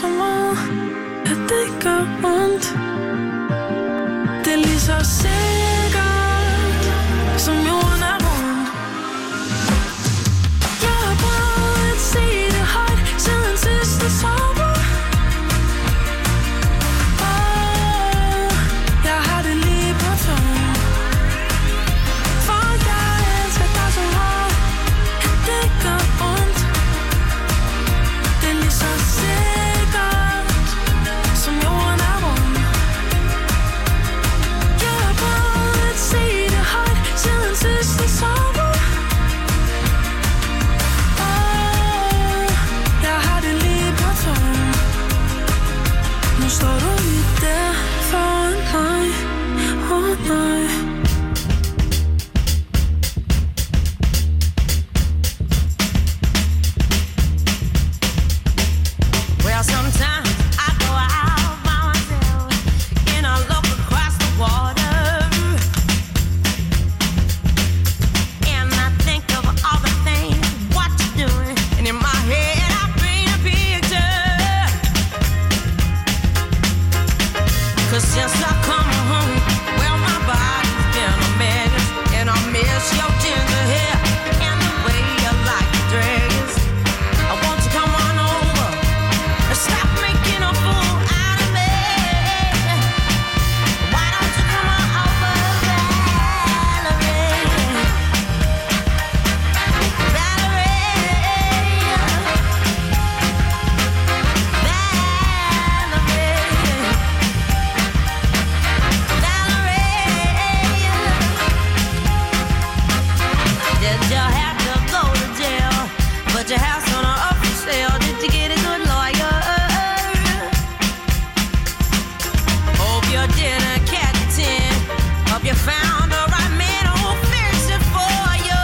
meget, at det gør ondt. Det er lige så sikkert, som jorden er rund. Jeg har prøvet at se det højt, siden sidste sommer. Jeg har det lige på tungen. For jeg elsker dig så meget, at det gør ondt. Det er lige så sikkert, som jorden er rund. Jeg har prøvet at se det højt, siden sidste sommer. Jeg har det lige på tungen. Nu står du lige der foran mig. Oh nej. Well, sometimes I go out by myself and I look across the water, and I think of all the things what you're doing, and in my head I paint a picture. 'Cause since I come home, well, my body's been a mess, and I miss your ginger hair and the way you like your dress. I want you to come on over and stop making a fool out of me. Why don't you come on over, Valerie? Did you have to go to jail? Put your house on a up for sale. Did you get a good lawyer? Hope you didn't catch a 10. Hope you found the right man who'll fix it for you.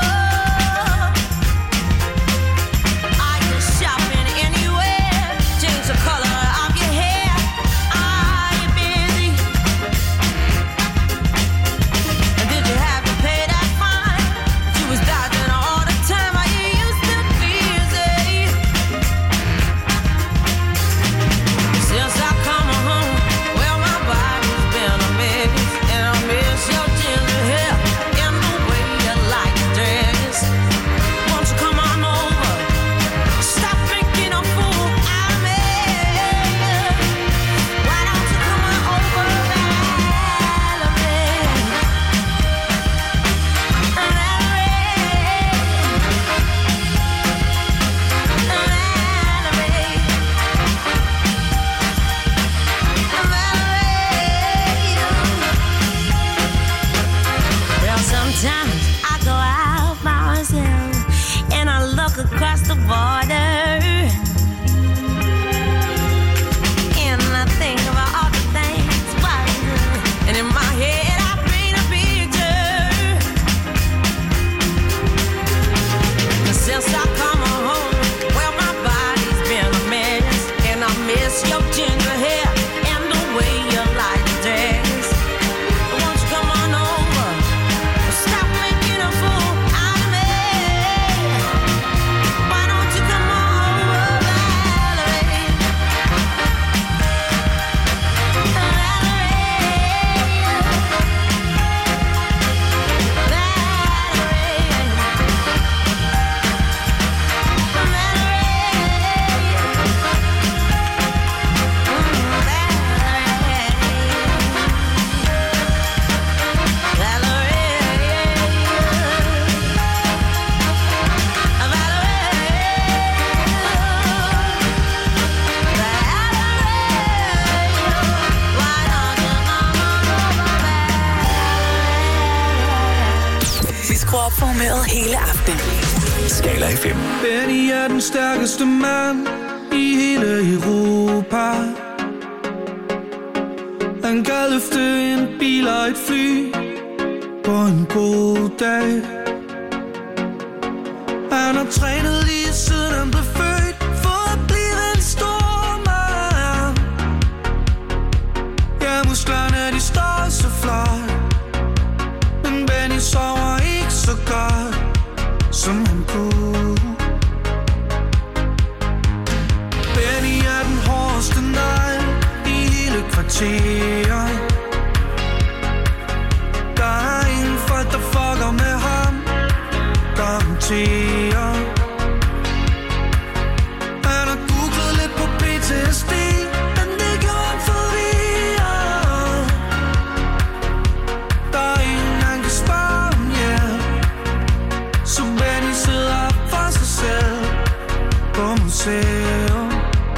Are you shopping anywhere? Change the color of your hair. Are you busy? And did you have to pay that fine? You was dodging all the time. Are you used to busy? Since I come home, well, my body's been a mess, and I miss your ginger hair and the way you like your dress. Won't you come on over? Stop making a fool out of me. Why don't you come on over, Valerie? Well, sometimes I go out by myself and I look across the border, and I think about all the things why you do. And in my head I paint a picture. Since I come home, well, my body's been a mess, and I miss your ginger hair and the way you like your dress. Won't you come on over? Stop making a fool out of me. Why don't you come on over, Valerie? Vi skruer op for humøret hele aftenen. Skala FM. Benny er den stærkeste mand i hele Europa. Han kan løfte en bil og et fly på en god dag. Han har trænet lige siden han blev født for at blive en stor mand. Ja, musklerne de står så flot, men Benny sover ikke så godt som han kunne. Benny er den hårdeste garantier. Der er ingen folk, der fucker med ham. Garantier. Han har googlet lidt på PTSD, men det gjorde han forvirret. Der er ingen, han kan spørge om hjælp. Så Benny sidder for sig selv på museum.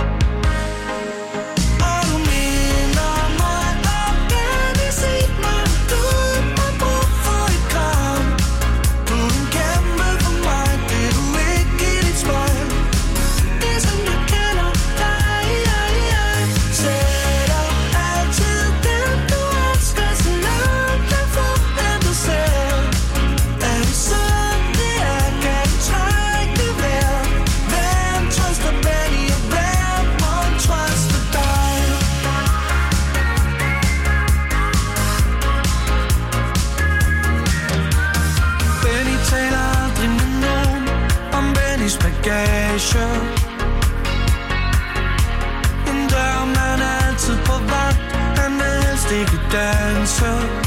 En dørmand er altid på vagt. Han vil helst ikke danse,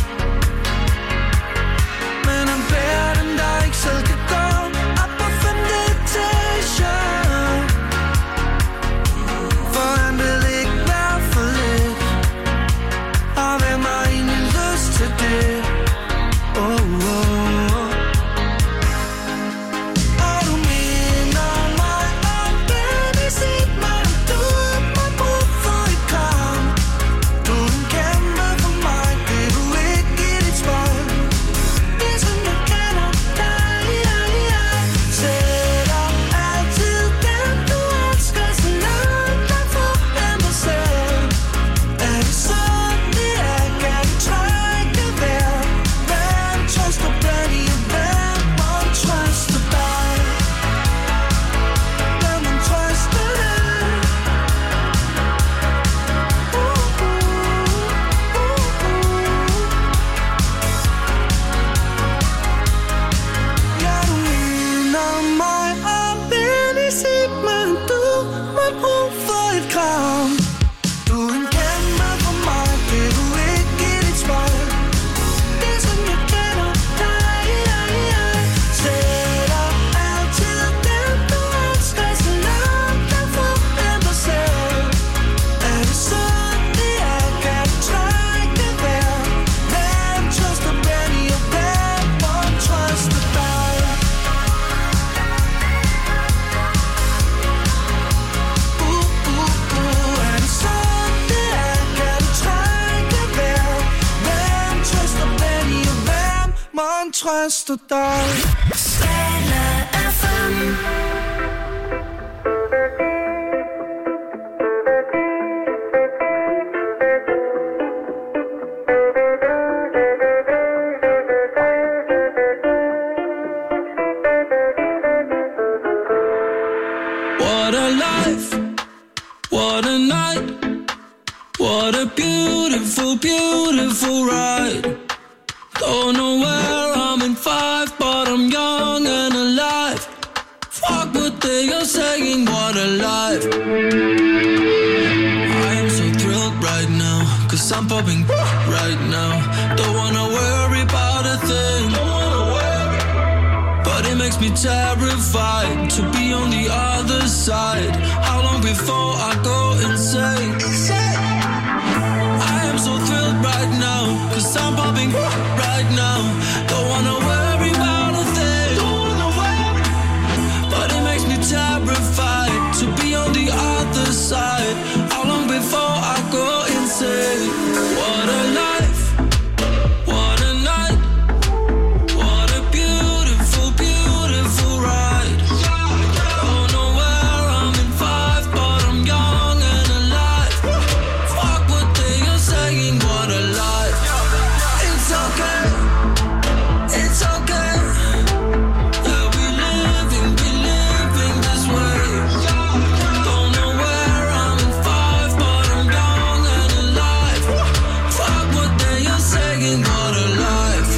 men han bærer den, der ikke selv kan gå op på 5. etage. For han vil ikke være for lidt. Og hvem har egentlig lyst til det? Trøster dig. Skala FM. What a life, what a night, what a beautiful, beautiful ride. Don't know where I'm in 5, but I'm young and alive. Fuck what they are saying, what a life. I am so thrilled right now, cause I'm popping right now. Don't wanna worry about a thing, but it makes me terrified to be on the other side. How long before I go insane? I am so thrilled right now, cause I'm popping right now. Don't wanna worry about a thing, but it makes me terrified to be on the other side. How long before I go insane? What a life, what a night, what a beautiful, beautiful ride. Don't know where I'm in 5, but I'm young and alive. Fuck what they are saying, what a life. It's okay, it's okay. Yeah, we living this way. Don't know where I'm in 5, but I'm young and alive. Fuck what they are saying, what a life.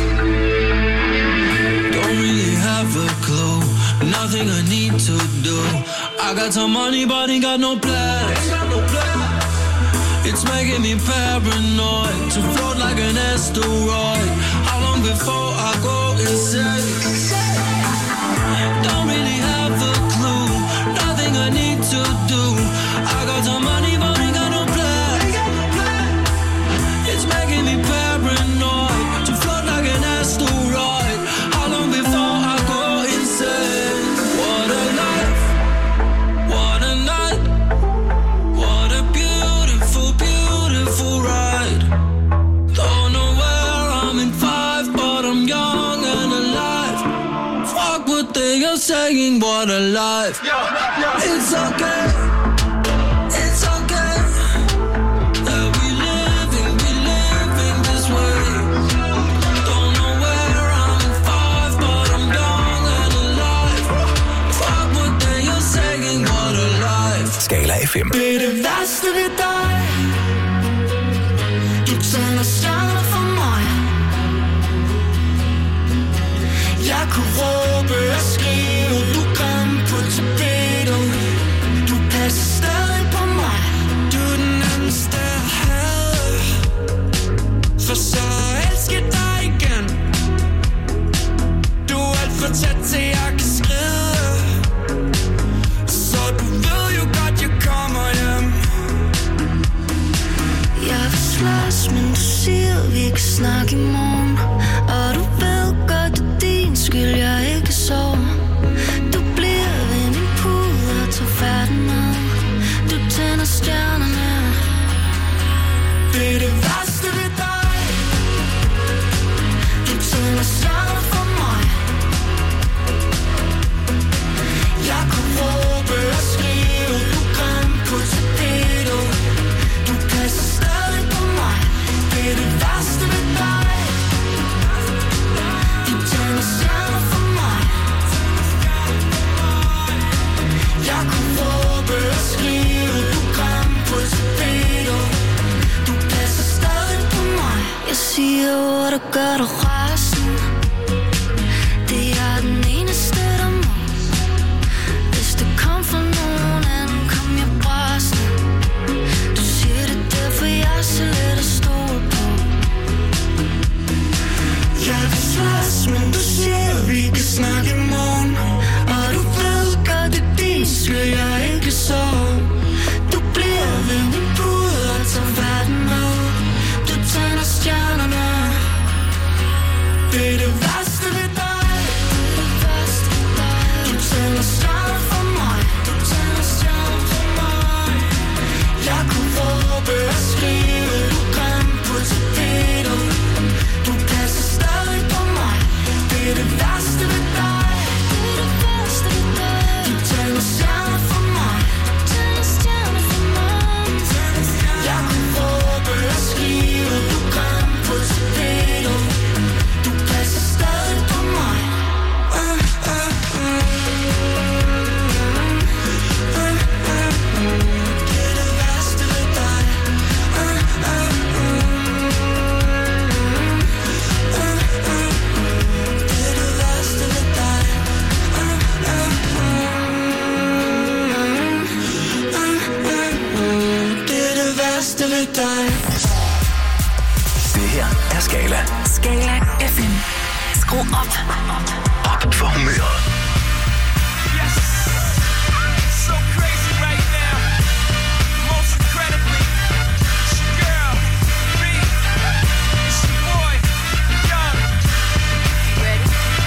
Don't really have a clue, nothing I need to do. I got some money, but ain't got no plans. It's It's making me paranoid to float like an asteroid. How long before I go insane? Don't really have a clue. Nothing I need to do. I got some money, but ain't got no plan. It's making me paranoid to float like an asteroid. How long before I go insane? What a life, what a night, what a beautiful, beautiful ride. Don't know where I'm in 5, but I'm young and alive. Fuck what they are saying, what a life. It's okay, it's okay that we living this way. Don't know where I'm in 5, but I'm young and alive. Fuck what they are saying, what a life. Skala FM. Det er det værste ved dig. Du tænder stjerner for mig. Jeg kunne råbe og skrive, du kom på tapetet. Du passer stadig på mig. Du er den eneste jeg havde. For så elsker dig igen. Du er alt for tæt til jeg kan skride. Så du ved jo godt jeg kommer hjem. Jeg vil slås, men du siger vi kan snakke i morgen. Og du ved godt det er din skyld jeg ikke sover. Du bliver ved min pude og tager færden af. Du tænder stjernerne. Det er det værste ved dig. Du tænder stjerner for mig. Jeg kunne råbe og skrive, du kom på tapetet. Du passer stadig på mig. Det er det værste ved dig. Du tænder stjerner for mig. Jeg kunne råbe og skrive, du kom på tapetet. Du passer stadig på mig. Jeg siger ord, der gør dig rasende. Det er den eneste, der må. Hvis det kom fra nogen anden, kom jeg bræsende. Du siger det derfor, jeg er så let at stole på. Jeg vil slås, men du siger, vi kan snakke i morgen. Og du ved godt, det er din skyld, jeg ikke sover. Du bliver ved min pude og tager verden med. Du tænder stjernerne. Det er det værste ved dig. Du tænder stjerner for mig. Du tænder stjerner for mig. Jeg kunne råbe og skrive, du kom på tapetet. Du passer stadig på mig. Det er det værste ved dig. Du tænder stjerner for mig. Jeg kunne råbe og skrive, du kom på tapetet. Du passer stadig på mig. Det er det værste ved dig. Det er det værste ved dig. Det er det værste ved dig. Det her er Skala. Skala FM. Skru op. Op for humøret. Yes, so crazy right now. Most incredibly, it's your girl, B. It's your boy, Young. Ready?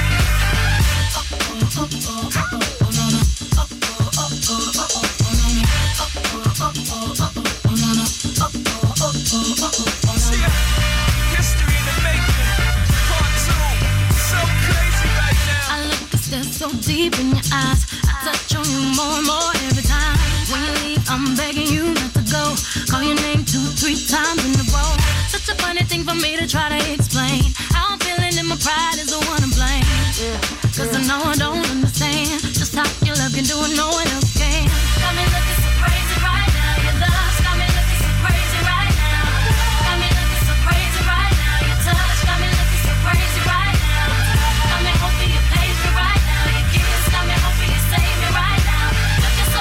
See ya. History in the making. Part 2. So crazy right now. I look and stare so deep in your eyes. I touch on you more and more every time. When you leave, I'm begging you not to go. Call your name 2-3 times in a row. Such a funny thing for me to try to explain. How I'm feeling and my pride is the one to blame. Cause I know I don't understand just how your love can do it, no one else can. Got me looking so crazy right now. Your love's got me looking so crazy right now. Got me looking so crazy right now. Your touch got me looking so crazy right now. Got me hoping you page me right now. Your kiss got me hoping you save me right now. Looking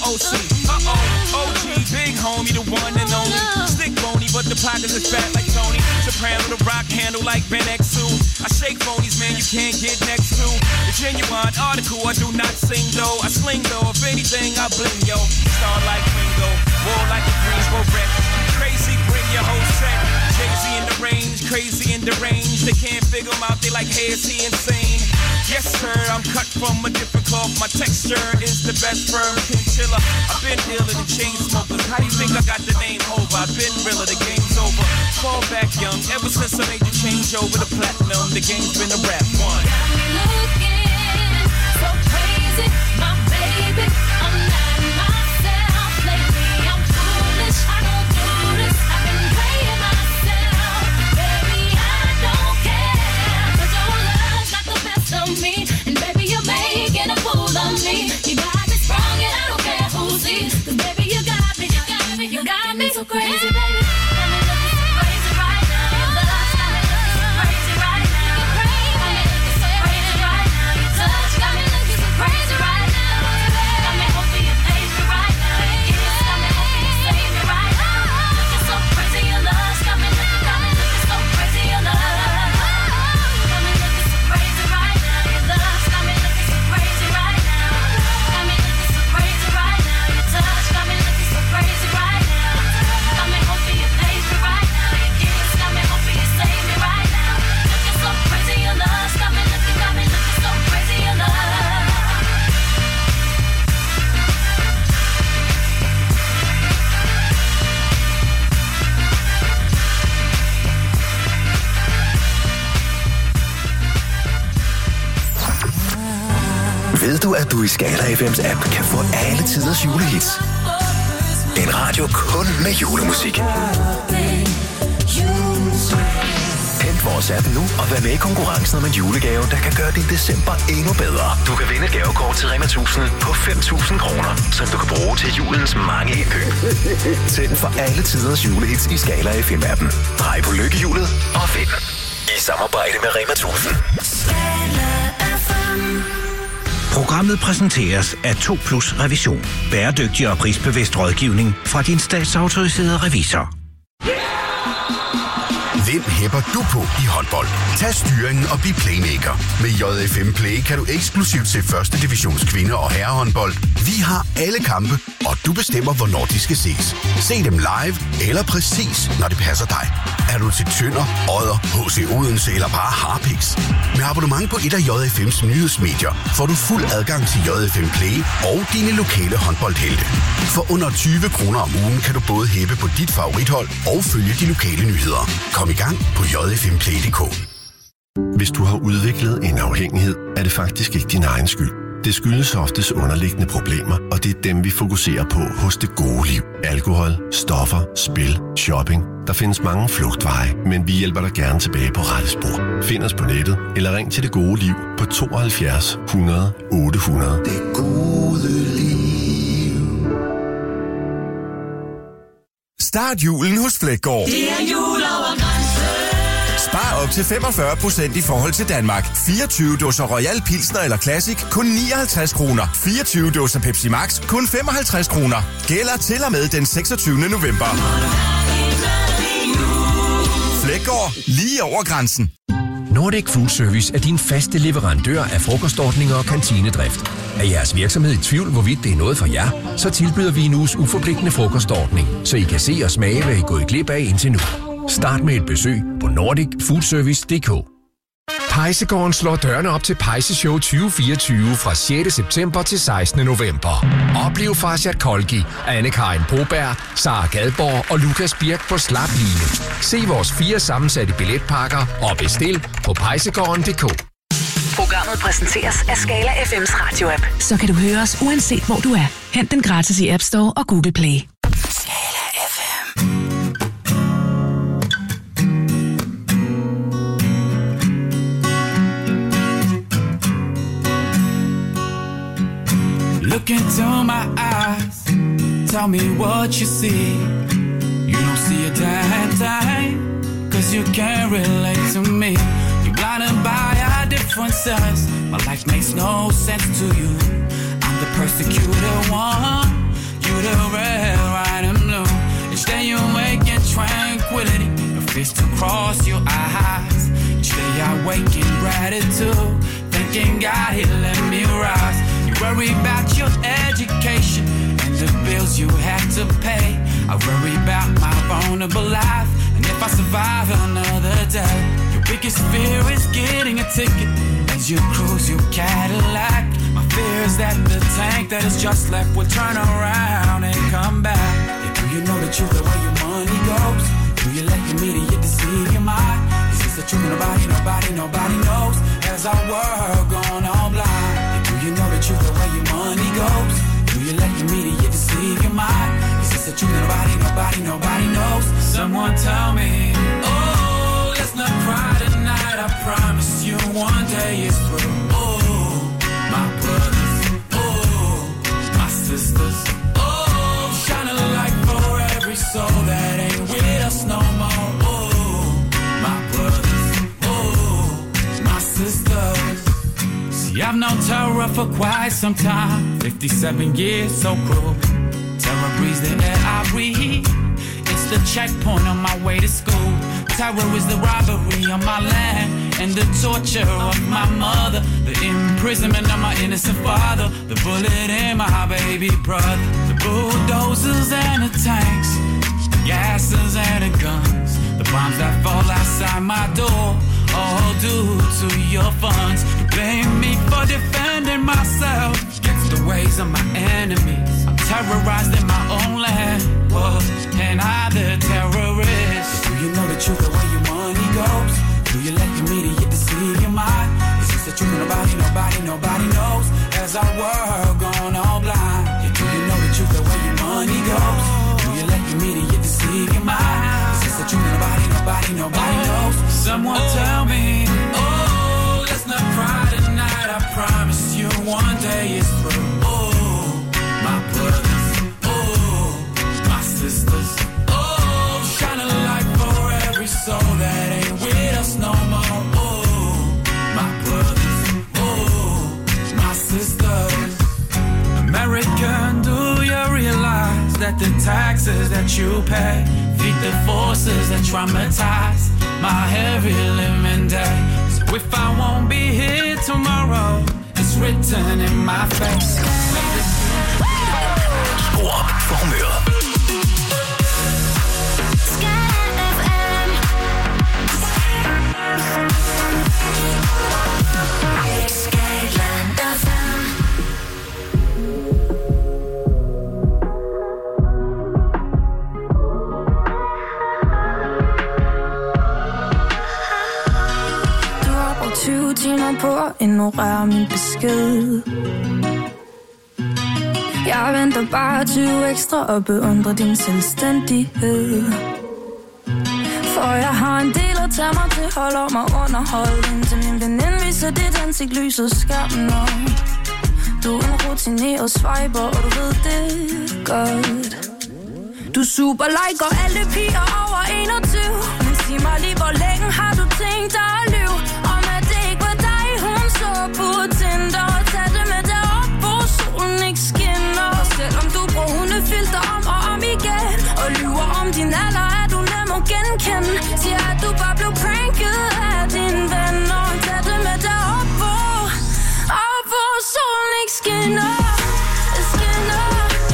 OC. OG, big homie, the one and only. Stick bony, but the pockets is fat like Tony. Soprano, the rock handle like Ben X2. I shake phonies, man, you can't get next to. The genuine article, I do not sing though. I sling though, if anything, I bling yo. Star like Ringo, war like a Greensboro wreck. Crazy, bring your whole set. Jay-Z in the range, crazy in the range. They can't figure him out, they like, hey, is he insane? Yes, sir, I'm cut from a different cloth. My texture is the best firm chinchilla. I've been dealing in chain smokers. How do you think I got the name over? I've been realer, the game's over. Fall back young, ever since I made the change over to platinum. The game's been a rap one. Got me looking so crazy, my baby. I'm not myself lately. I'm foolish, I don't do this. I've been playing myself, baby. I don't care, 'cause your love's not the best of me, and baby you're making a fool of me. You got me sprung and I don't care who sees, 'cause baby you got me, you got me, you got me so crazy, baby. Got me looking so crazy right now. Your love's got me looking so crazy right now. You're crazy, got me looking so crazy right now. Your touch got me looking so crazy right now. Got me hoping you save me right now. Your kiss got me hoping you save me right now. Looking so crazy, your love's got me looking so crazy, your love. Got me looking so crazy right now. Your love's got me looking so crazy right now. Got me looking so crazy right now. Your touch got me looking so crazy right now. Got me hoping you save me right now. Your kiss got me hoping you save me right now. Looking so crazy, your love's got me looking so crazy, your love. Ved du, at du i Skala FM's app kan få alle tiders julehits? En radio kun med julemusik. Hent vores app nu og vær med i konkurrencen om en julegave, der kan gøre din december endnu bedre. Du kan vinde et gavekort til Rema 1000 på 5.000 kroner, som du kan bruge til julens mange indkøb. Tænd for alle tiders julehits i Skala FM-appen. Drej på lykkehjulet og vind. I samarbejde med Rema 1000. Programmet præsenteres af 2+ Revision. Bæredygtig og prisbevidst rådgivning fra din statsautoriserede revisor. Hvem hæpper du på i håndbold? Tag styringen og bliv playmaker. Med JFM Play kan du eksklusivt se første divisions kvinde- og herrehåndbold. Vi har alle kampe, og du bestemmer, hvornår de skal ses. Se dem live eller præcis, når det passer dig. Er du til Tønder, Odder, HC Odense eller bare Harpiks? Med abonnement på et af JFM's nyhedsmedier får du fuld adgang til JFM Play og dine lokale håndboldhelte. For under 20 kroner om ugen kan du både hæppe på dit favorithold og følge de lokale nyheder. Kom i gang på jfmplay.dk. Hvis du har udviklet en afhængighed, er det faktisk ikke din egen skyld. Det skyldes oftest underliggende problemer, og det er dem, vi fokuserer på hos Det Gode Liv. Alkohol, stoffer, spil, shopping. Der findes mange flugtveje, men vi hjælper dig gerne tilbage på rette spor. Find os på nettet, eller ring til Det Gode Liv på 72 100 800. Det gode liv. Start julen hos Fleggaard. Det er jul over grænsen. Spar op til 45% i forhold til Danmark. 24 dåser Royal Pilsner eller Classic kun 59 kroner. 24 dåser Pepsi Max kun 55 kroner. Gælder til og med den 26. november. Fleggaard, lige over grænsen. Nordic Food Service er din faste leverandør af frokostordninger og kantinedrift. Er jeres virksomhed i tvivl, hvorvidt det er noget for jer, så tilbyder vi en uges uforpligtende frokostordning, så I kan se og smage, hvad I er gået glip af indtil nu. Start med et besøg på nordicfoodservice.dk. Pejsegården slår dørene op til Pejseshow 2024 fra 6. september til 16. november. Oplev Farshad Kolgi, Anne-Karin Broberg, Sara Gadborg og Lukas Birk på slap line. Se vores 4 sammensatte billetpakker og bestil på pejsegården.dk. Programmet præsenteres af Skala FM's radioapp. Så kan du høre os uanset hvor du er. Hent den gratis i App Store og Google Play. Skala FM. Look into my eyes, tell me what you see. You don't see a damn thing, 'cause you can't relate to me. You're blinded by our differences, my life makes no sense to you. I'm the persecuted one, the red, white and blue. Each day you wake in tranquility, your fist across your eyes. Each day I wake in gratitude, thanking God He let me rise. You worry about your education and the bills you have to pay. I worry about my vulnerable life and if I survive another day. Your biggest fear is getting a ticket as you cruise your Cadillac. My fear is that the tank that is just left will turn around and come back. Yeah, do you know the truth of where your money goes? Do you let your media deceive your mind? Is this the truth? Nobody knows. As our world gone all blind. Yeah, do you know the truth of where your money goes? Do you let your media deceive your mind? Is this the truth? Nobody knows. Someone tell me. Oh, let's not cry tonight. I promise you one day it's through. Oh, my brothers. Oh, my sisters. Oh, shine a light for every soul that ain't with us no more. Oh, my brothers. Oh, my sisters. See, I've known terror for quite some time. 57 years, so cruel. Terror breathes the air I breathe. It's the checkpoint on my way to school. Terror is the robbery on my land and the torture of my mother. The imprisonment of my innocent father. The bullet in my baby brother. The bulldozers and the tanks. The gases and the guns. The bombs that fall outside my door. All due to your funds. You blame me for defending myself against the ways of my enemies. I'm terrorized in my own land. Whoa, and I the terrorist. Do you know the truth of where your money goes? Do you let your media deceive your mind? Is this the truth? Nobody knows. As our world gone all blind. Yeah, do you know the truth of where your money goes? Do you let your media deceive your mind? Is this the truth? Nobody knows. Someone tell me. Oh, let's not cry tonight. I promise you one day it's through. Oh, my brothers. Oh, my sisters. Oh, shine a light for every soul that ain't with us no more. Oh, my brothers. Oh, my sisters. American, do you realize that the taxes that you pay feed the forces that traumatize my heavy living day? So if I won't be here tomorrow, it's written in my face. Skru op for humøret. Timer på at ignorere min besked. Jeg venter bare 20 ekstra og beundrer din selvstændighed. For jeg har en del at tage mig til, holder mig underholdt, indtil min veninde viser dit ansigt lyset skærmen op. Du er en rutineret swiper, og du ved det godt. Du super liker alle piger over 21. Men sig mig lige, hvor længe har du tænkt dig at lyve? Om at det ikke var dig, hun så på Tinder. Og tag det med derop, hvor solen ikke skinner. Og selvom du bruger hundefilter om og om igen, og lyver om din alder, er du nem at genkende. Siger at du bare blev pranket af dine venner. Og tag det med derop, hvor solen ikke skinner. Skinner.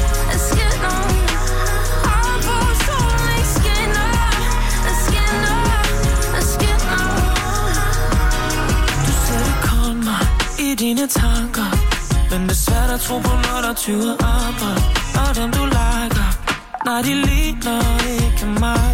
Dine tanker, men det er svært at tro på, når der tyder andre. Og dem du liker, nej, de ligner ikke mig.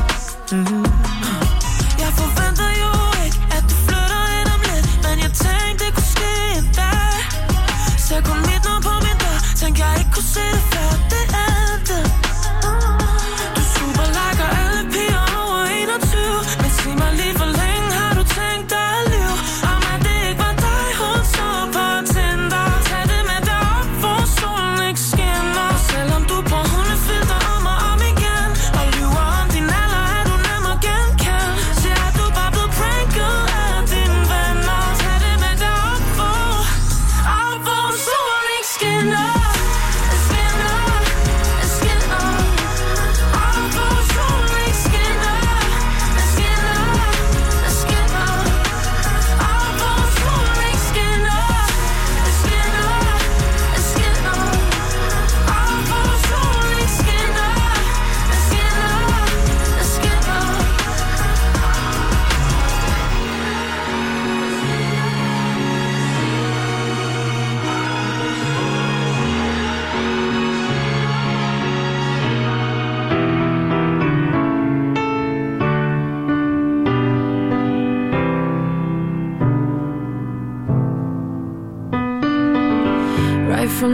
Jeg forventer jo ikke, at du flytter ind om lidt, men jeg tænkte, det kunne ske en dag. Ser kun mit navn på min dør, tænkte jeg ikke kunne se det før det endte. Du super liker alle piger over 21, men sig mig lige, hvor længe har du tænkt dig at leve? Om at det ikke var dig, hun så på Tinder. Tag det med derop, hvor solen ikke skinner. Selvom du bruger hundefilter om og om igen, og lyver om din alder, er du nem at genkende. Siger at du bare blevet pranket af dine venner. Tag det med derop, hvor solen ikke skinner.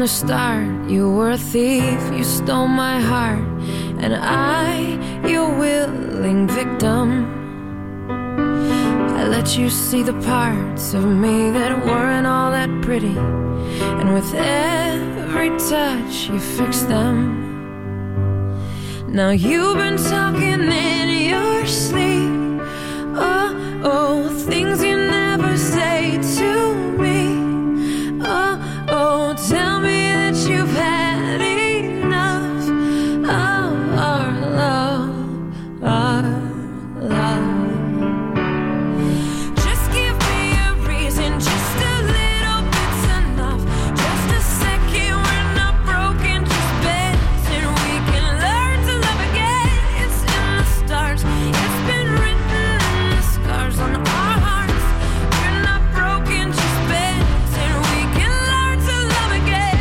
the start, you were a thief, you stole my heart, and I, your willing victim. I let you see the parts of me that weren't all that pretty, and with every touch you fixed them. Now you've been talking in your sleep, oh, things you never say to me. Oh, tell me that you've had enough of our love, our love. Just give me a reason, just a little bit's enough. Just a second, we're not broken, just bends, and we can learn to love again. It's in the stars, it's been written in the scars on our hearts. We're not broken, just bends, and we can learn to love again.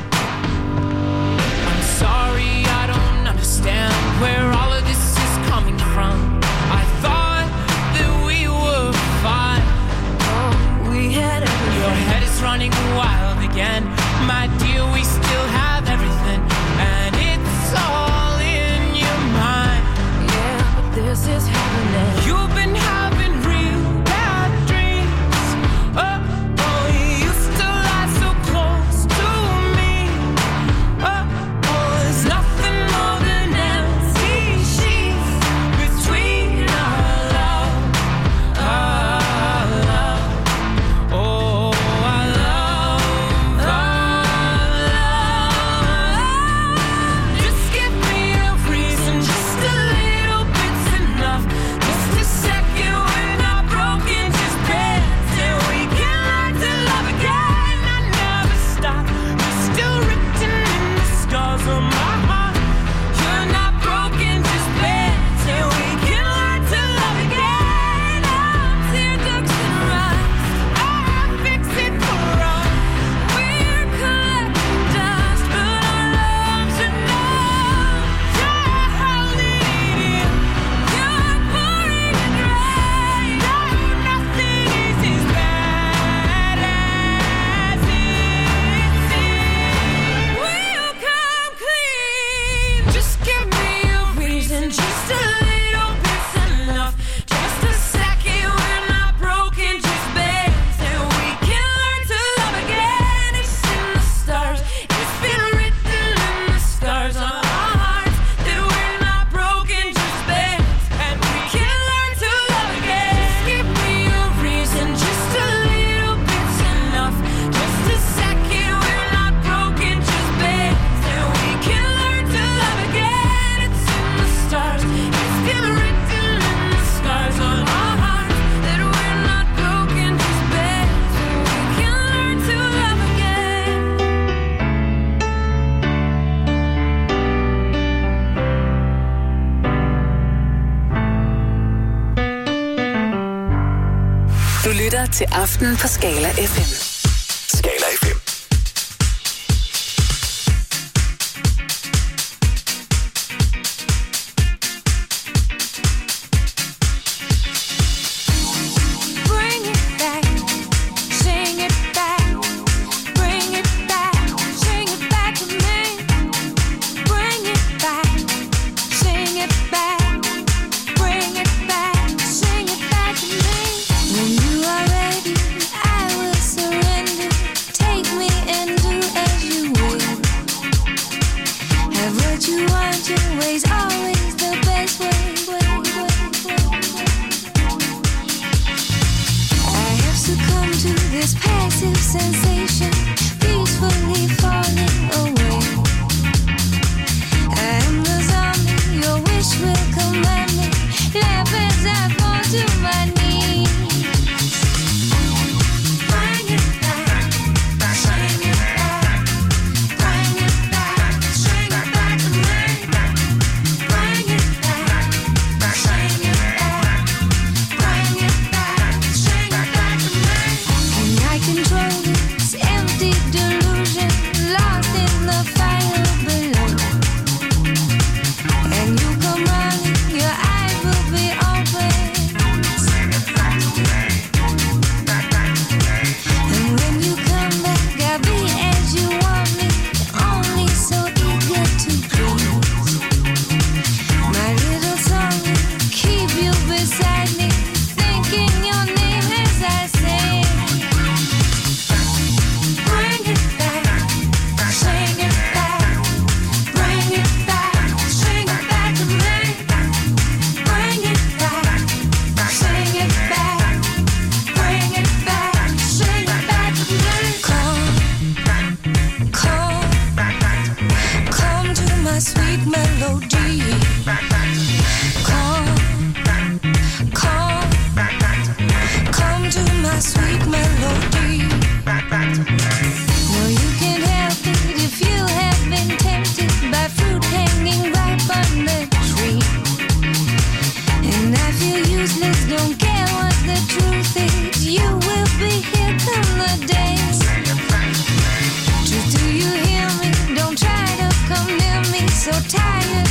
I'm sorry, I don't understand where all of this is coming from. I thought that we were fine. Oh, we had everything. Your head is running wild again. My dear, we still have everything, and it's all in your mind. Yeah, but this is happening. You've been having real bad dreams. Oh, you used to lie so close to me. Oh, there's nothing more than empty sheets between our love, our love. Oh, our love, our love. Just give me a reason, just a little bit's enough. Just a second, we're not broken, just bends, and we can learn to love again. I never stop, you're still written in the scars on my heart. You're not broken, just bends, and we can learn to love again. Tear ducts and rust, I'll fix it for us. We're collecting dust, but our love's enough. You're holding it in, you're pouring it rain. No, nothing is as bad as it seems. We'll come clean. Just give me a reason, just a little bit's enough. Just a second, we're not broken, just bends, and we can learn to love again. It's in the stars, it's been written in the scars on our hearts that we're not broken, just bends, and we can learn to love again. Just give me a reason, just a little bit's enough. Just a second, we're not broken, just bends, and we can learn to love again. It's in the stars, it's been written in the scars on our hearts that we're not broken, just bends, and we can learn to love again. Du lytter til Aften på Skala FM. Skala FM. Bring it back, sing it back, bring it back, sing it back to me. Bring it back, sing it back, bring it back, sing it back to me. When you are ready, I will surrender. Take me and do as you will. Have what you want, your way's always the best way. I have succumbed to this passive sensation, peacefully falling away. I am the zombie, your wish will command me. Laugh as I fall to my knees. Bring it back, sing it back, bring it back, sing it back to me. Bring it back, sing it back, bring it back, sing it back to me. Can I control this?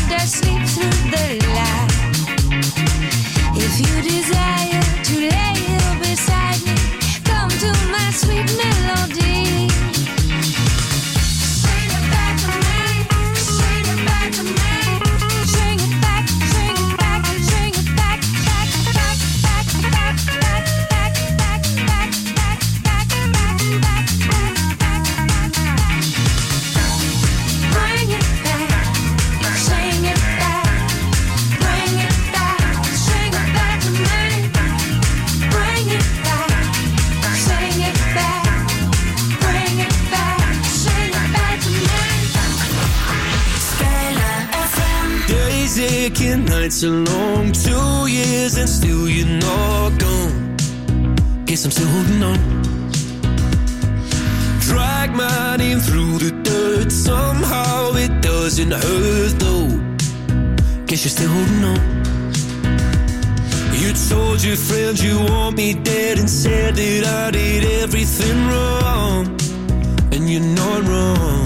that sleep through the light. If you desire to lay here beside me, come to my sweet melody. Sing it back to me, sing it back to me, sing it back, sing it back, sing it back, back, back, back, back, back, back, back, back, back, back, back, back, back. Bring it back, sing it back, bring it back, sing it back to me. Bring it back, sing it back, bring it back, sing it back to me. Skala FM. Days aching, nights are long, 2 years and still you're not gone. Guess I'm still holding on. Drag my name through the dirt, somehow it doesn't hurt though. Guess you're still holding on. You told your friends you want me dead and said that I did everything wrong. And you're not wrong.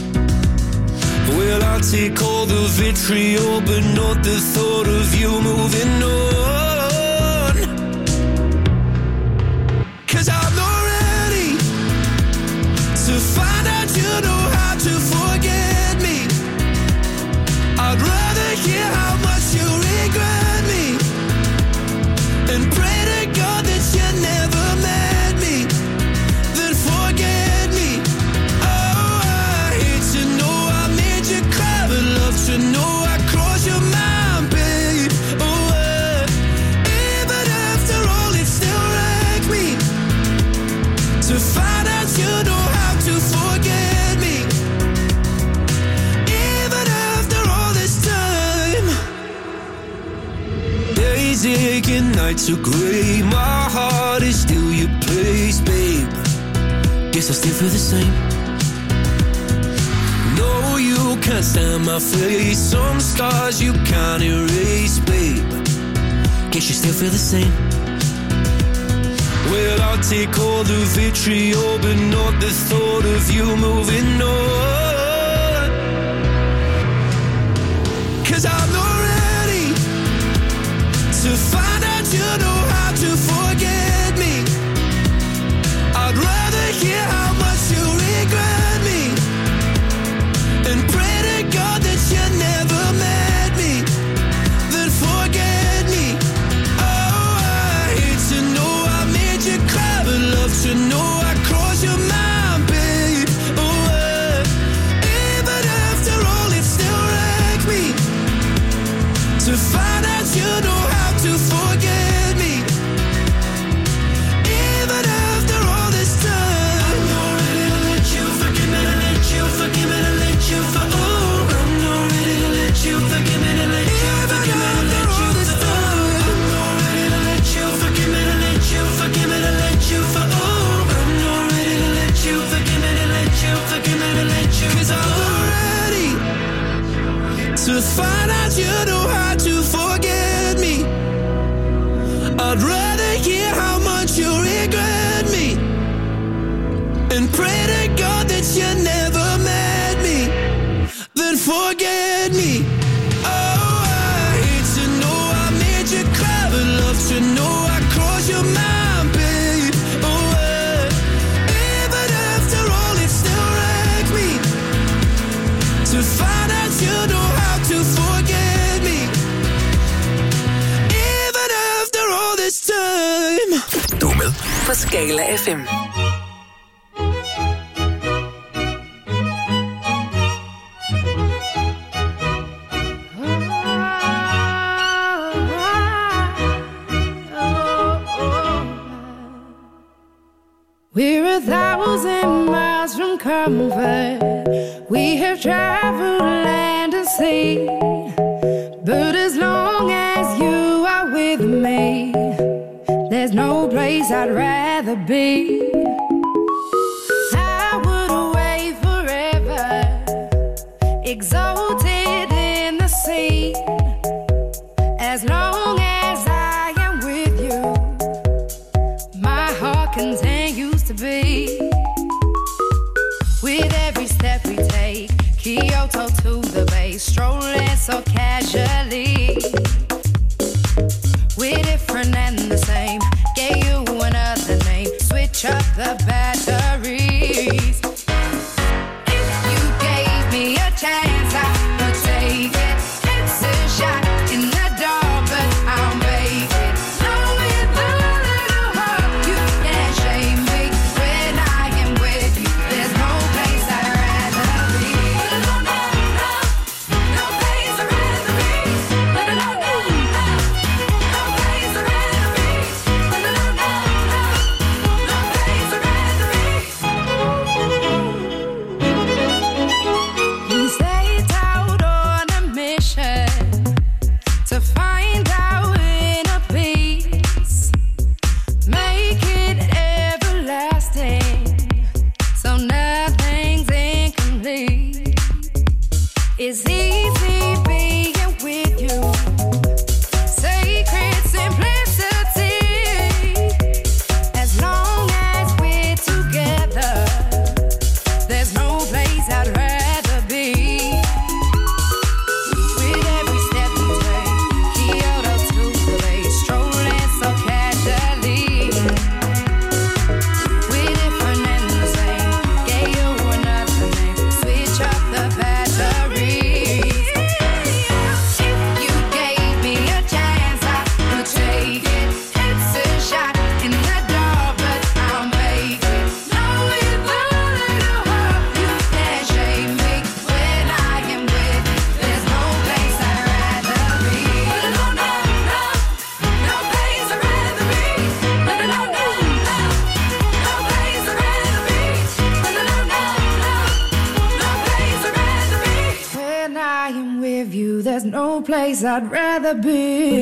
Well, I'll take all the vitriol, but not the thought of you moving on. 'Cause I'm not ready to find out you know how to forget me. I'd rather hear how much you regret me and pray to God that you never met me, then forget me. Oh, I hate to know I made you cry, but love to know I crossed your mind, babe. Oh, even after all, it still wrecked me to find out you know how to forget me. Even after all this time. Days aching, nights are grey, my heart is still your place, babe. Guess I still feel the same. No, you can't stand my face, some scars you can't erase, babe. Guess you still feel the same. Well, I'll take all the vitriol, but not the thought of you moving on. 'Cause I'm not ready to find out you know how to forget me. I'd rather hear how much you regret me and pray to God that you never met me, then forget me. Oh, I hate to know I made you cry, but love to know I crossed your mind, babe. Oh, even after all, it still wrecked me to find out you know how to forget me. Even after all this time, I'm not ready to let you forgive me, to let you forgive me, to let you for. Oh, I'm not ready to let you forgive me, to let you forgive me, to let you for. I'm not ready to let you forgive me, to let you forgive me, to let you for. Oh, I'm not ready to let you forgive me, to let you forgive me, to let you. 'Cause I'm not ready to find out you know how to forget me. I'd rather hear how much you regret me and pray to God that you never met me, then forget me. Oh, I hate to know I made you cry, but love to know I crossed your mind, babe. Oh, even after all, it still wrecked me to find out you know how to forget me. Even after all this time. Du er med På Skala FM. We're 1,000 miles from comfort. We have traveled land and sea, but as long as you are with me, there's no place I'd rather be. I would away forever, exalted in the sea. As long as I am with you, my heart continues to beat. With every step we take, Kyoto to the bay, strolling so to find out inner peace, make it everlasting, so nothing's incomplete. It's easy being with you, sacred simplicity. As long as we're together, there's no place I'd rather be. With every step you take, Kyoto to the bay, strolling so casually. We're different and the same, gave you another name, switch up the batteries. If you gave me a chance, I would take it. It's a shot in the dark, but I'll make it. Knowing that it'll help you can't shame me when I am with you. There's no place I'd rather be. No, no, no, no place I'd rather be. No, no, no, no, no place I'd rather be. No, no, no, no, no place I'd rather be. When I am with you, there's no place I'd rather be.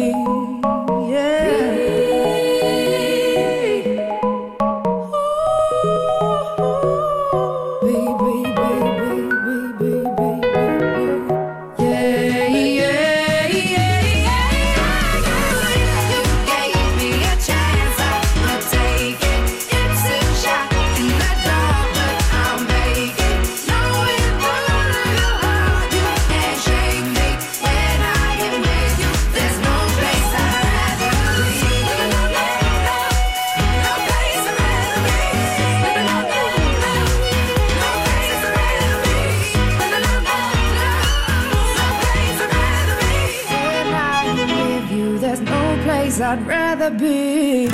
I'd rather be.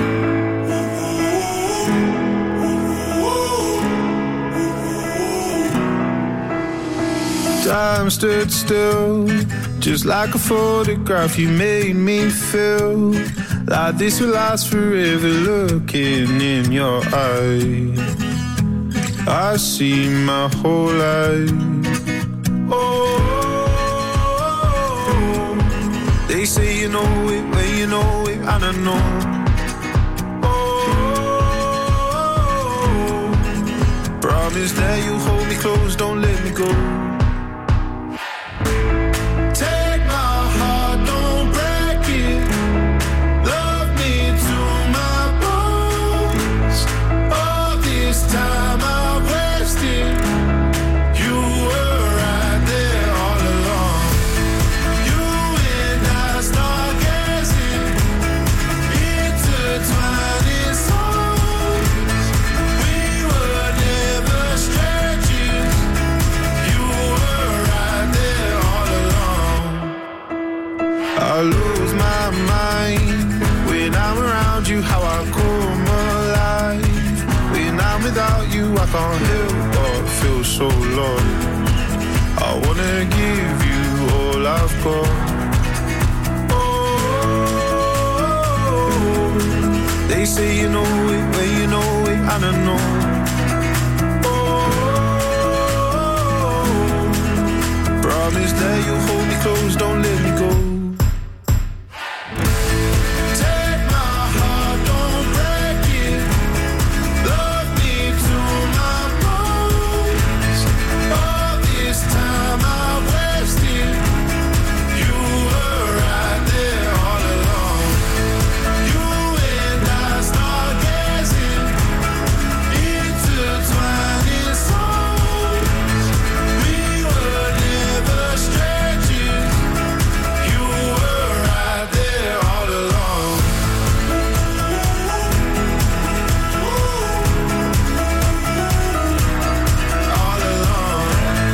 Time stood still, just like a photograph. You made me feel like this will last forever. Looking in your eyes, I see my whole life. Oh, they say you know it when you know it, and I know. Oh, promise that you hold me close, don't let me go. Take my heart, don't break it. Love me to my bones. All this time I wasted. You were right there all along. You and I start gazing, intertwining souls. We were never strangers. You were right there all along. I lose my mind when I'm around you, how I come alive. When I'm without you, I can't help but feel so lost. I wanna give you all I've got. Oh, they say you know it when you know it, and I know. Oh, promise that you'll hold me close, don't let me go. Take my heart, don't break it. Love me to my bones. All this time I wasted. You were right there all along. You and I start gazing, intertwining souls. We were never strangers. You were right there all along. All along.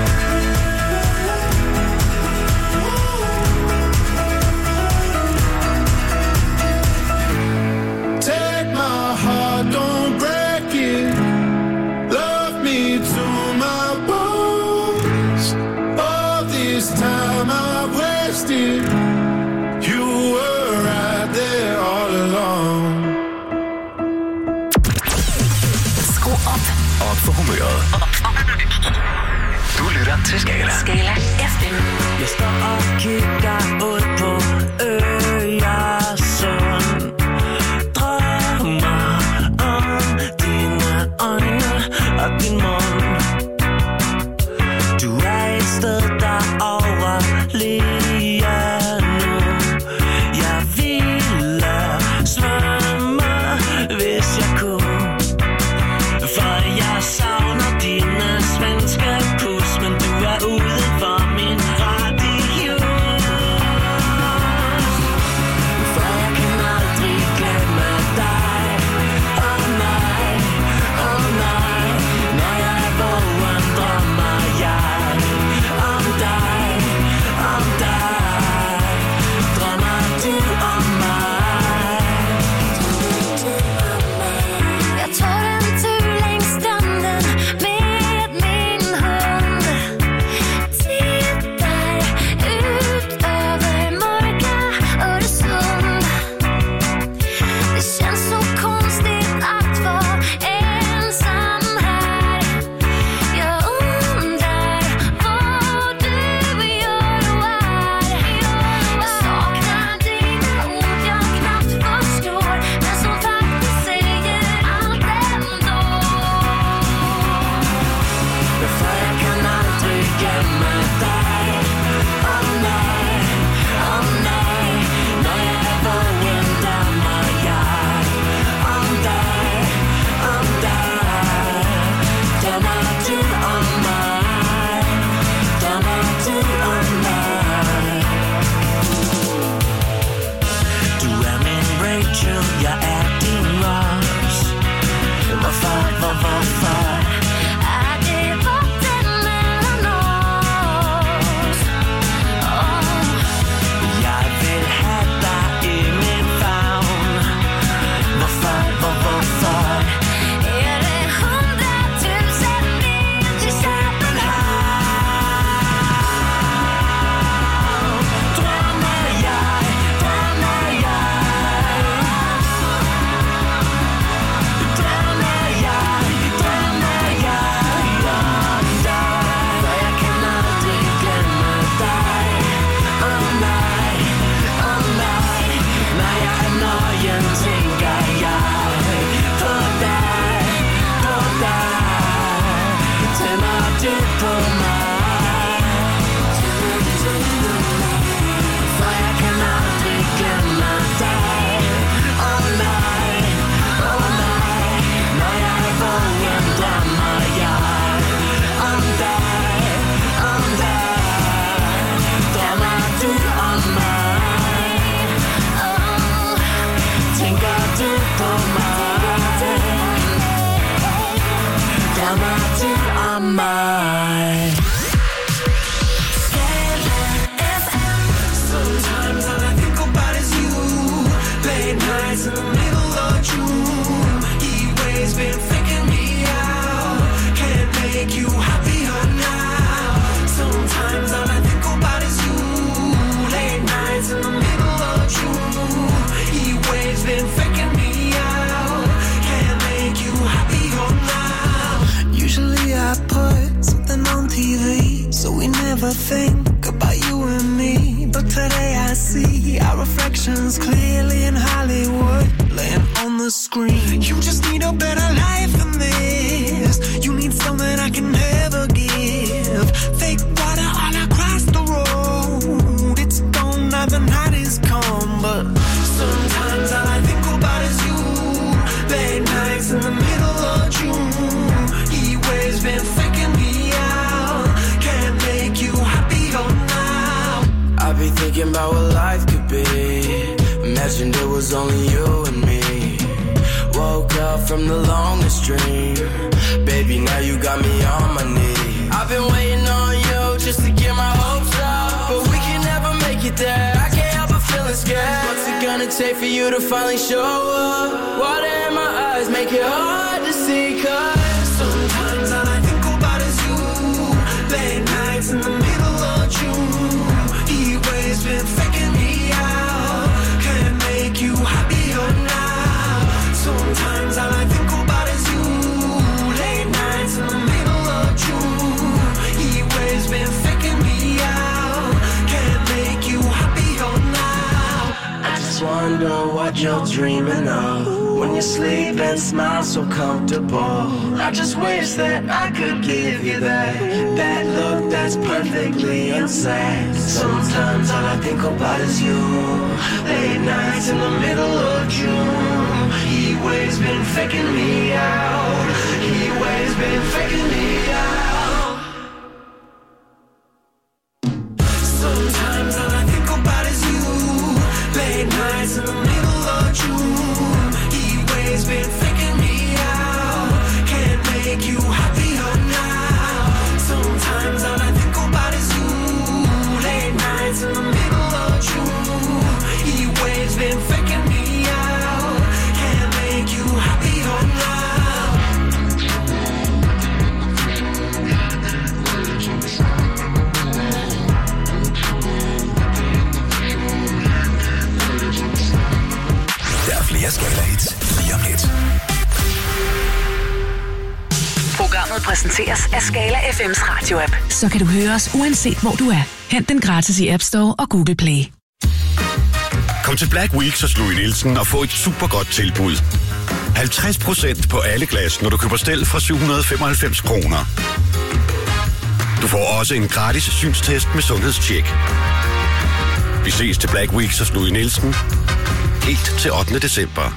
Take my heart, don't break it. Love me to my bones. All this time I wasted. You were right there all along. Skru op. Op for humøret. Du lytter til Skala. Skala FM. Jeg står og kigger ud på reflections clearly in Hollywood, laying on the screen. You just need a better life than this. You need something I can never give. Fake water all across the road. It's gone now, the night is come, but sometimes all I think about is you. Late nights in the middle of June. He waves been faking me out. Can't make you happier now. I be thinking about what life could be. Imagined it was only you and me. Woke up from the longest dream. Baby, now you got me on my knees. I've been waiting on you just to get my hopes up, but we can never make it there. I can't help but feeling scared. What's it gonna take for you to finally show up? Water in my eyes make it hard to see, cause sometimes all I think about is you. Late nights in the middle of June. He waves been faking me out. Can't make you happier now. Sometimes all I think about is you. Late nights in the middle of June. He waves been faking me out. Can't make you happier now. I just wonder what you're dreaming of when you sleep and smile so comfortable. I just wish that I could give you that look that's perfectly insane. Sometimes all I think about is you. Late nights in the middle of June. He waves been faking me out. He waves been faking me out. Sometimes all I think about is you. Late nights in the middle of June. He waves been faking me out. Can't make you happier now. Sometimes all I think about is you. Late nights in the middle of June. He waves been faking me out. Can't make you happier now. Der er flere Skala-hits lige om lidt. Programmet præsenteres af Skala FM's radio-app. Så kan du høre os uanset hvor du er. Hent den gratis i App Store og Google Play. Kom til Black Week hos Louis Nielsen og få et super godt tilbud. 50% på alle glas, når du køber stel fra 795 kroner. Du får også en gratis synstest med sundhedstjek. Vi ses til Black Week hos Louis Nielsen. Helt til 8. december.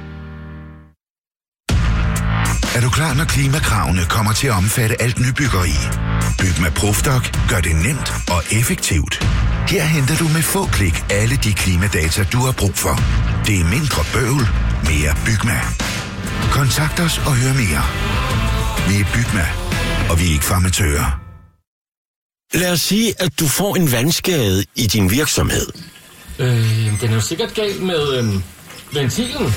Er du klar, når klimakravene kommer til at omfatte alt nybyggeri? Byg med Profdoc gør det nemt og effektivt. Her henter du med få klik alle de klimadata, du har brug for. Det er mindre bøvl, mere Bygma. Kontakt os og hør mere. Vi er Bygma, og vi er ikke farmatører. Lad os sige, at du får en vandskade i din virksomhed. Den er jo sikkert galt med ventilen.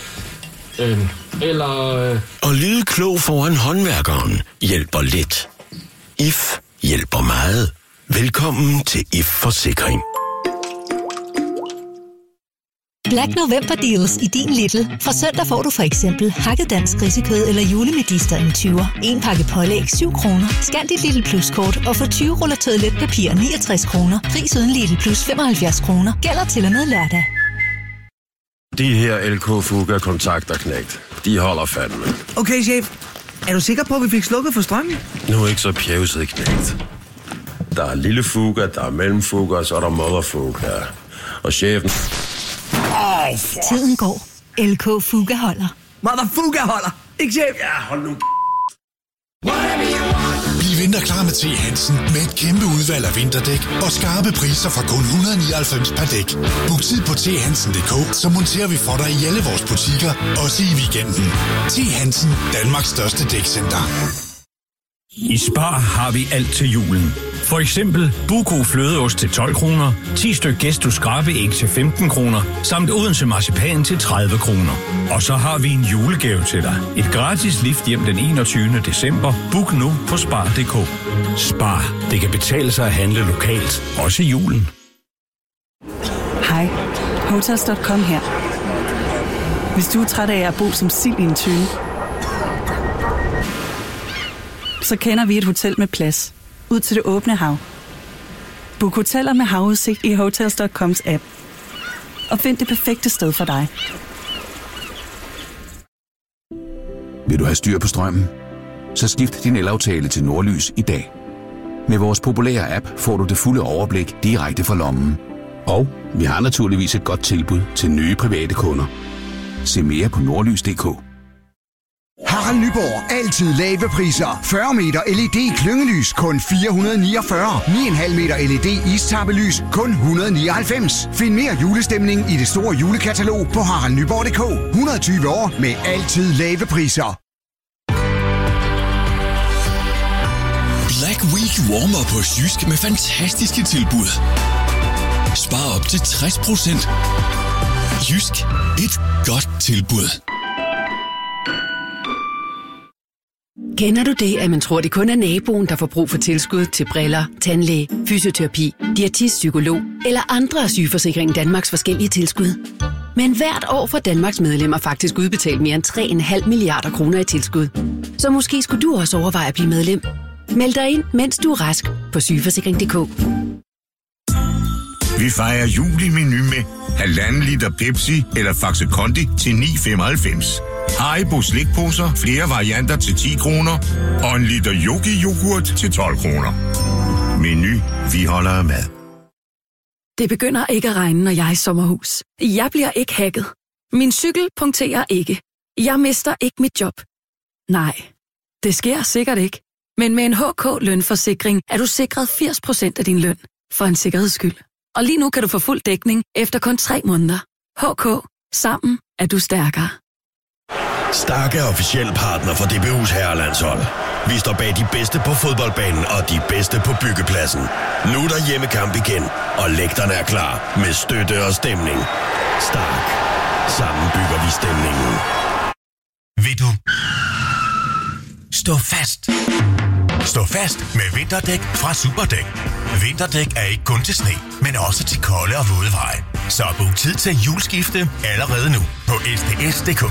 Og lyde klog foran håndværkeren hjælper lidt. IF hjælper meget. Velkommen til IF Forsikring. Black November deals i din Lidl. Fra søndag får du for eksempel hakket dansk grisekød eller julemedister en 20'er. En pakke pålæg 7 kroner. Scan dit Lidl Plus-kort og få 20 ruller toiletpapir 69 kroner. Pris uden Lidl Plus 75 kroner. Gælder til og med lørdag. De her LK Fuga kontakter knægt. De holder fandme. Okay, chef. Er du sikker på, at vi fik slukket for strømmen? Nu er ikke så pjevset knægt. Der er lille Fuga, der er mellemfuga, og så er der mother Fuga. Og chefen... Tiden går. LK Fuga holder. Mother Fuga holder. Ikke chef? Ja, hold nu. Bliv vinterklar med T. Hansen med et kæmpe udvalg af vinterdæk og skarpe priser fra kun 199 per dæk. Book tid på thansen.dk, så monterer vi for dig i alle vores butikker, også i weekenden. T. Hansen, Danmarks største dækcenter. I Spar har vi alt til julen. For eksempel Buko flødeost til 12 kroner, 10 styk Gæsto skrabeæg til 15 kroner, samt Odense marcipan til 30 kroner. Og så har vi en julegave til dig. Et gratis lift hjem den 21. december. Book nu på Spar.dk. Spar. Det kan betale sig at handle lokalt, også i julen. Hej. Hotels.com her. Hvis du er træt af at bo som sild i en tønde, så kender vi et hotel med plads ud til det åbne hav. Book hoteller med havudsigt i Hotels.coms app. og find det perfekte sted for dig. Vil du have styr på strømmen? Så skift din elaftale til Nordlys i dag. Med vores populære app får du det fulde overblik direkte fra lommen. Og vi har naturligvis et godt tilbud til nye private kunder. Se mere på nordlys.dk. Harald Nyborg. Altid lave priser. 40 meter LED klyngelys kun 449. 9,5 meter LED istappelys kun 199. Find mere julestemning i det store julekatalog på haraldnyborg.dk. 120 år med altid lave priser. Black Week warmer på Jysk med fantastiske tilbud. Spar op til 60%. Jysk. Et godt tilbud. Kender du det, at man tror, det kun er naboen, der får brug for tilskud til briller, tandlæge, fysioterapi, diætist, psykolog eller andre af Sygeforsikringen Danmarks forskellige tilskud? Men hvert år får Danmarks medlemmer faktisk udbetalt mere end 3,5 milliarder kroner i tilskud. Så måske skulle du også overveje at blive medlem. Meld dig ind, mens du er rask på sygeforsikring.dk. Vi fejrer jul i Meny med 1,5 liter Pepsi eller Faxe Kondi til 9,95. Haribo slikposer, flere varianter til 10 kroner. Og 1 liter Yogi-yoghurt til 12 kroner. Meny, vi holder af mad. Det begynder ikke at regne, når jeg er i sommerhus. Jeg bliver ikke hacket. Min cykel punkterer ikke. Jeg mister ikke mit job. Nej, det sker sikkert ikke. Men med en HK-lønforsikring er du sikret 80% af din løn. For en sikkerheds skyld. Og lige nu kan du få fuld dækning efter kun 3 måneder. HK. Sammen er du stærkere. Stark er officiel partner for DBU's herrelandshold. Vi står bag de bedste på fodboldbanen og de bedste på byggepladsen. Nu er der hjemmekamp igen, og lægterne er klar med støtte og stemning. Stark. Sammen bygger vi stemningen. Vil du stå fast? Stå fast med vinterdæk fra Superdæk. Vinterdæk er ikke kun til sne, men også til kolde og våde veje. Så book tid til juleskifte allerede nu på sds.dk.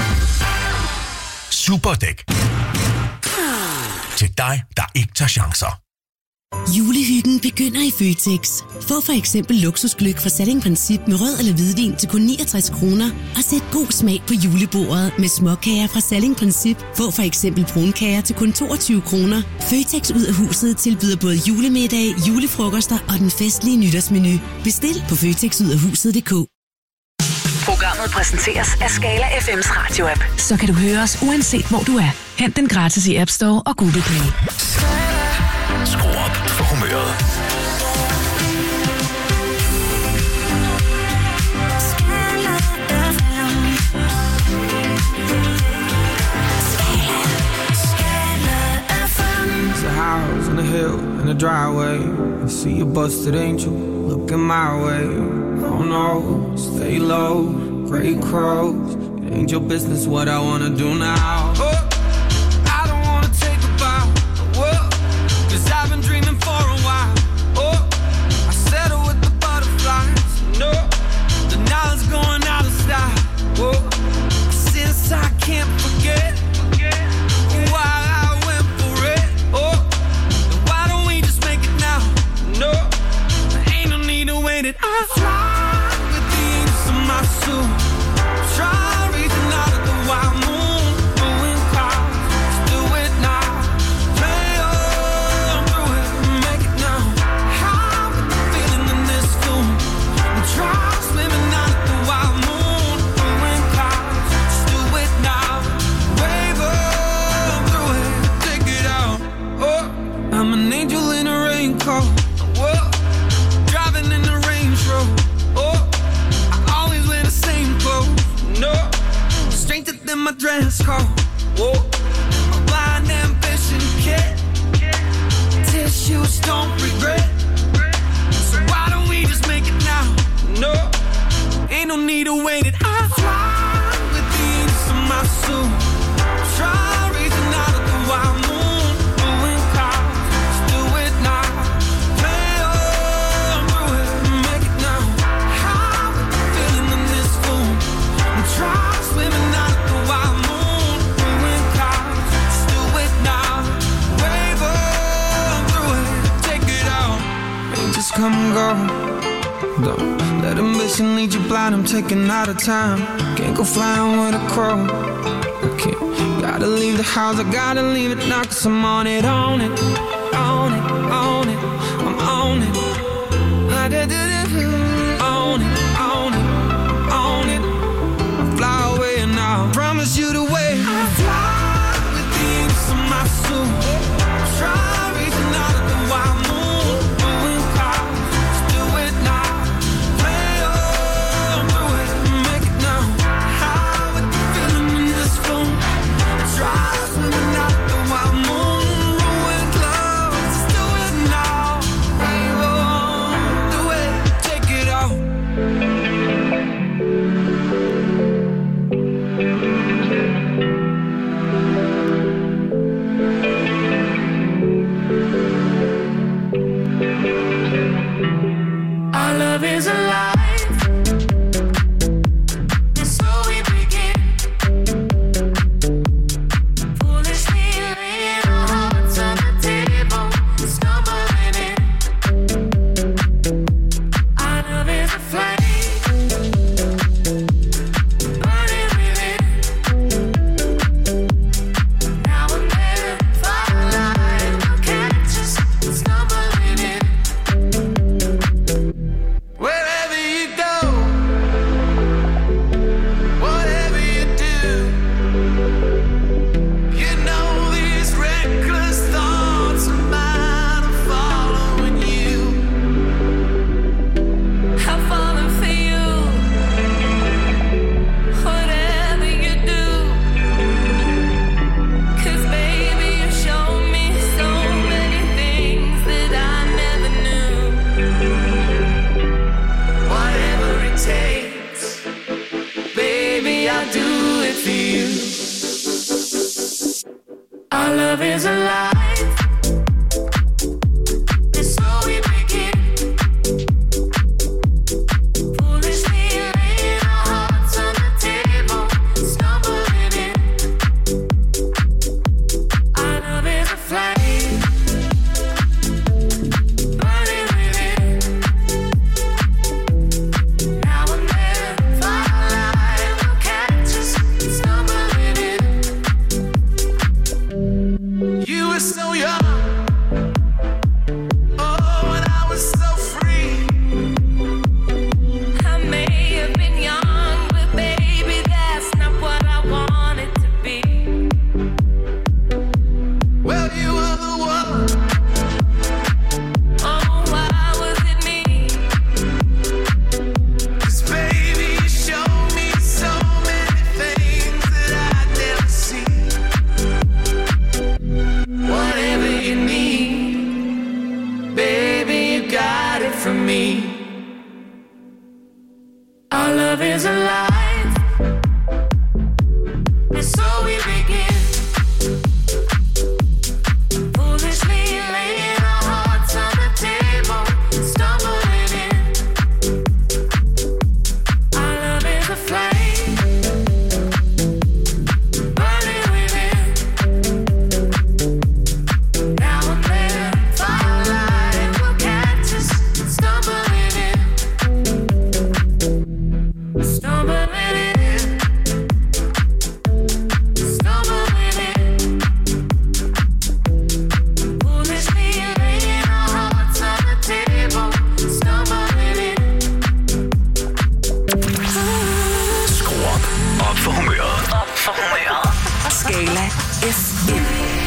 Superdæk. Til dig, der ikke tager chancer. Julehyggen begynder i Føtex. Få for eksempel luksusgløgg fra Salling Princip med rød eller hvidvin til kun 69 kroner. Og sæt god smag på julebordet med småkager fra Salling Princip. Få for eksempel brunkager til kun 22 kroner. Føtex ud af huset tilbyder både julemiddag, julefrokoster og den festlige nytårsmenu. Bestil på føtexudafhuset.dk. Programmet præsenteres af Skala FM's radioapp. Så kan du høre os uanset hvor du er. Hent den gratis i App Store og Google Play. Skru op for humøret. It's a house on a hill in a driveway. I see a busted angel looking my way. Oh no, stay low, great crows. It ain't your business what I wanna do now. Oh, I don't wanna take a bow. Whoa, 'cause I've been dreaming for a while. Oh, I settle with the butterflies. No, the knowledge going out of style. Whoa, since I can't forget why I went for it. Oh, then why don't we just make it now? No, there ain't no need to wait it. I fly with the angels in my soul. Try reaching out at the wild moon, blowing clouds. Let's do it now. Play on through it, make it now. How with the feeling in this room? Try swimming out at the wild moon, blowing clouds. Let's do it now. Wave on through it, take it out. Oh, I'm an angel in a raincoat. Whoa, driving in the Range Rover. Oh, I always wear the same clothes. No, strengther than my dress code. Whoa, my blind ambition kid. Tissues don't regret. So why don't we just make it now? No, ain't no need to wait it. I fly with the angels in my soul. Try reaching out at the wild moon, blowing clouds. Let's do it now. Play on through it, make it now. How with the feeling in this room? Try swimming out at the wild moon, blowing clouds. Let's do it now. Wave on through it, take it out. Ain't just come and go. Don't let ambition can lead you blind, I'm taking out of time. Can't go flying with a crow. I can't. Gotta leave the house, I gotta leave it now, 'cause I'm on it, on it, on it, on it. I'm on it. On it, on it, on it. I fly away now. Promise you the way. I fly with the ends of my soul. Try reaching out of the wild moon. Moving clouds, let's do it now. Play on, do it, make it now. High with the feeling in this room. Try swimming out the wild moon. Ruin clouds, let's do it now. Rainbow on, do it, take it out. Our love is alive, and so we begin. Foolishly laying our hearts on the table, stumbling in. Our love is a flame, burning within. Now and then, firelight will catch us, stumbling in. Wherever you go, whatever you do, you know these reckless thoughts of mine are following you. I'm falling for you, whatever you do. 'Cause baby, you show me so many things that I never knew. Whatever it takes, baby, I'll do it for you. Our love is alive, and so we begin. Foolishly laying our hearts on the table, stumbling in. Our love is a flame, burning within. Now and then, firelight will catch us, stumbling in. You were so young, oh, and I was so free. I may have been young, but baby, that's not what I wanted to be. Well, you were the one. Oh, why was it me? 'Cause baby, you showed me so many things that I'd never seen. Whatever you need, baby, you got it from me. Our love is alive, and so we begin. Foolishly laying our hearts on the table, stumbling in. Our love is a flame, burning within. Now and then, firelight will catch us, stumbling in. Stumbling in. Stumbling in. Foolishly laying our hearts on the table, stumbling in. Skru op for humøret. Op for humøret. Skala FM.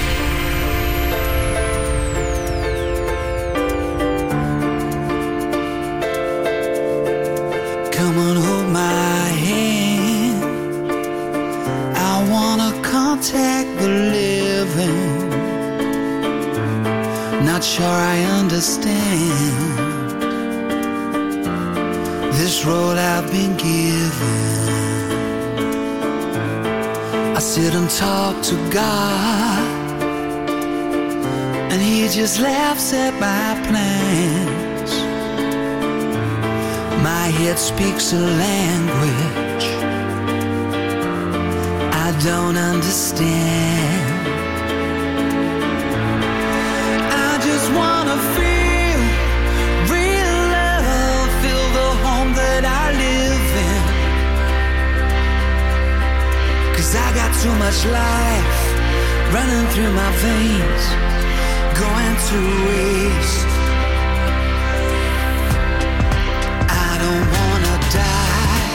Come and hold my hand. I wanna contact the living. Not sure I understand this road I've been given. I sit and talk to God, and He just laughs at my plans. My head speaks a language I don't understand. I just wanna feel real love, feel the home that I live too much life running through my veins, going to waste. I don't wanna die,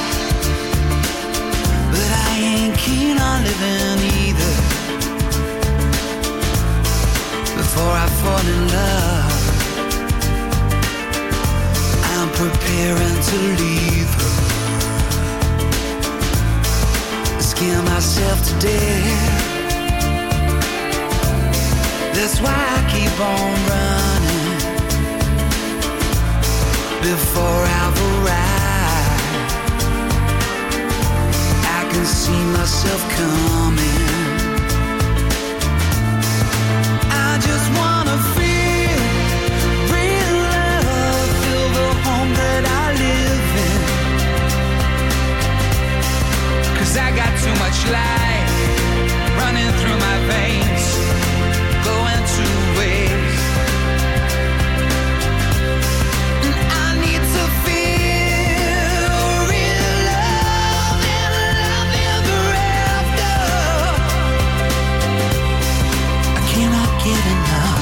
but I ain't keen on living either. Before I fall in love, I'm preparing to leave her. Scare myself to death. That's why I keep on running before I've arrived. I can see myself coming. I just wanna feel real love, feel the home that I live in. 'Cause I got too much life running through my veins, going to waste. And I need to feel real love and love ever after. I cannot get enough.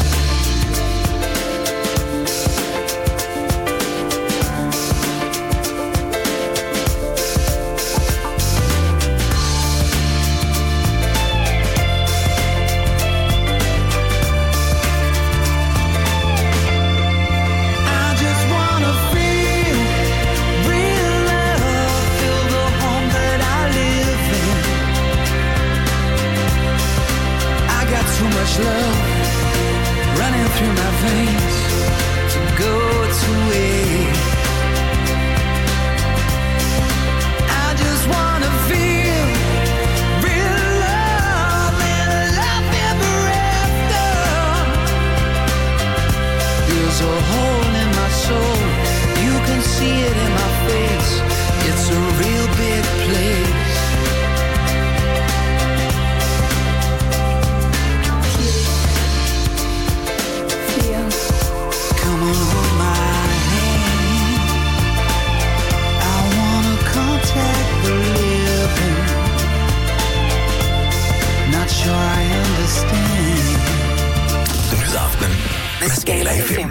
Love running through my veins to go to waste. I just wanna feel real love and love ever after. There's a hole in my soul, you can see it in my face. It's a real big place. Nydeaftenen med Skala FM.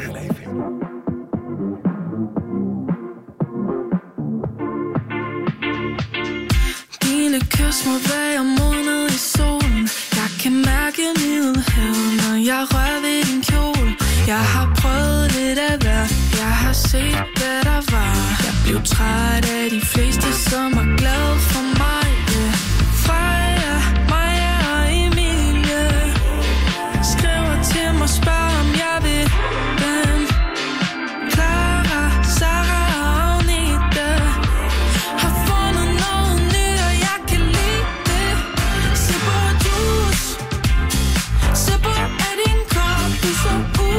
Dine kys må være modnet i solen. Jeg kan mærke middelhavet, når jeg rører ved din kjole. Jeg har prøvet lidt af hver, jeg har set hvad der var. Jeg blev træt af de fleste, som er glade for mig. Freja, Maja og Emilie skriver til mig, spørger om jeg vil dem. Clara, Sarah og Agnete har fundet noget nyt, og jeg kan lide det. Sipper og juice, sipper af din kop, du så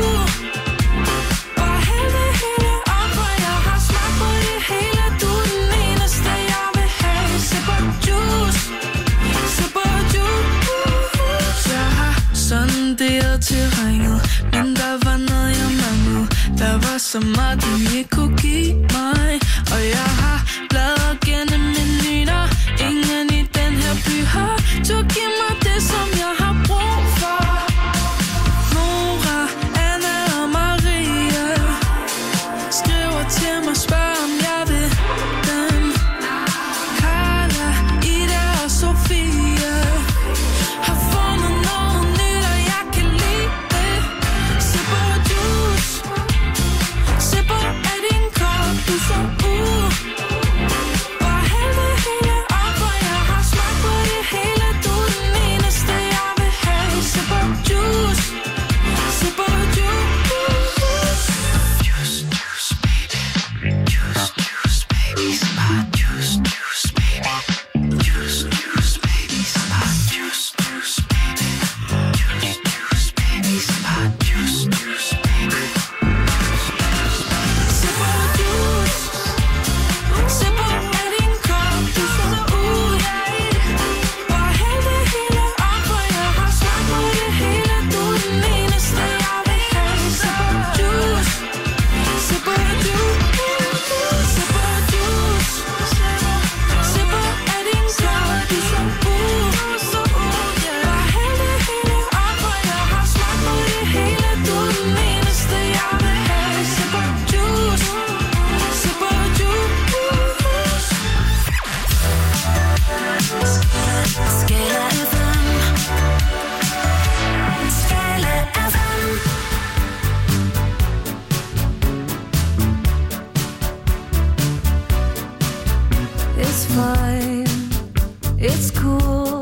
bare hæld det hele op, for jeg har smagt på det hele. Du er den eneste, jeg vil have. Sipper og juice, sipper og juice. Jeg har sonderet terrænet, men der var noget, jeg manglede. Der var så meget, du ikke kunne give mig. Og jeg har bladret gennem menuer. Ingen i den her by har. Du giv mig det, som jeg har brug for. Nora, Anna og Maria skriver til mig, spørger om jeg vil dem. Carla, Ida og Sofia har fundet noget nyt, og jeg kan lide det. Sipper og juice, sipper af din kop, du så bare hæld det hele op, for jeg har smagt på det hele. Du er den eneste, jeg vil have. Sipper og juice, sipper og juice. Juice, juice, baby. Juice, juice, baby. Smart juice, juice, baby. Juice, juice, baby. Smart juice, juice, baby. Juice, juice, baby. Smart juice, juice, baby. Sipper og juice, sipper af din kop, du så bare hæld det hele op, for jeg har smagt på det hele. Du er den eneste, jeg vil have. Sipper og juice, sipper og juice, sipper og juice, sipper It's fine, it's cool.